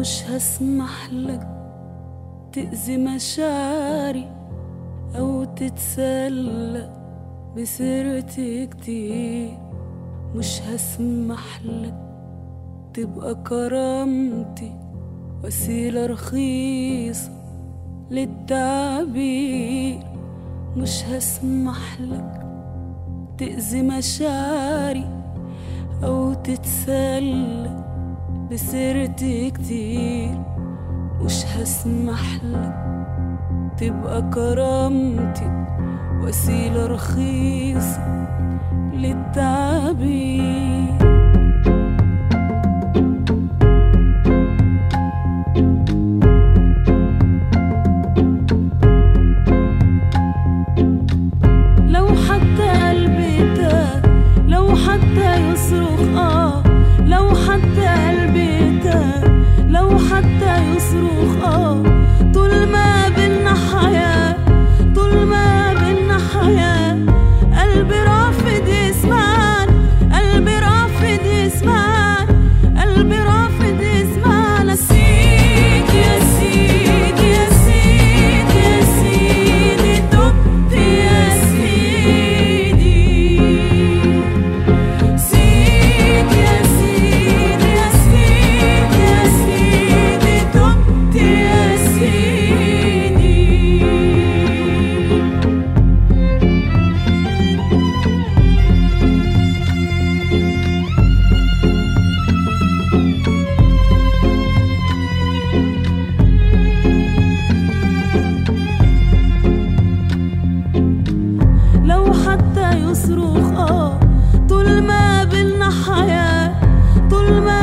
مش هسمح لك تأذي مشاعري أو تتسلى بسيرتي كتير. مش هسمح لك تبقى كرامتي وسيلة رخيصة للتعبير. مش هسمح لك تأذي مشاعري أو تتسلى بسيرتي كتير. مش هسمح لك تبقى كرامتي وسيلة رخيصة للتعبير. لو حتى قلبي تاه، لو حتى يصرخ لو حتى قلبي تاه، لو حتى يصرخ طول ما بينا حياة، طول ما بينا حياة. قلبي رافض يسمعك، قلبي رافض يسمعك، قلبي رافض يسمعك. سيدي يا سيدي يا سيدي يا سيدي تبت يا سيدي. سيدي يا سيدي يا سيدي يا سيدي تبت يا سيدي. لو حتى يصرخ طول ما بينا حياة، طول ما